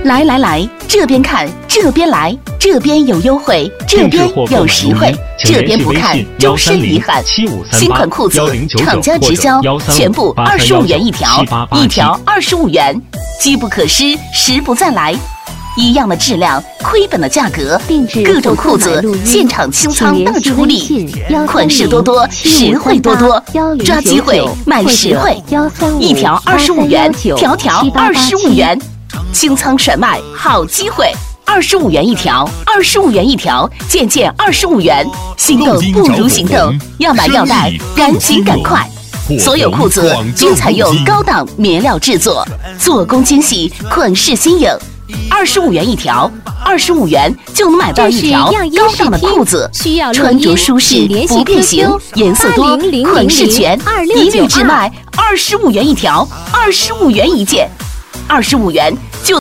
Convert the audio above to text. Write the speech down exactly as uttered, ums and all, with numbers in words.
来来来，这边看，这边来，这边有优惠，这边有实惠，这边不看终身遗憾。新款裤子厂家直销，全部二十五元一条，一条二十五元，机不可失，时不再来。一样的质量，亏本的价格，各种裤子现场清仓大处理，款式多多，实惠多多，抓机会买实惠，一条二十五元，条条二十五元，清仓甩卖好机会，二十五元一条，二十五元一条，件件二十五元，心动不如行动，要买要带，赶紧赶快！所有裤子均采用高档棉料制作，做工精细，款式新颖。二十五元一条，二十五元就能买到一条高档的裤子，穿着舒适不变形，颜色多，款式全，一律只卖二十五元一条，二十五元一件，二十五元就。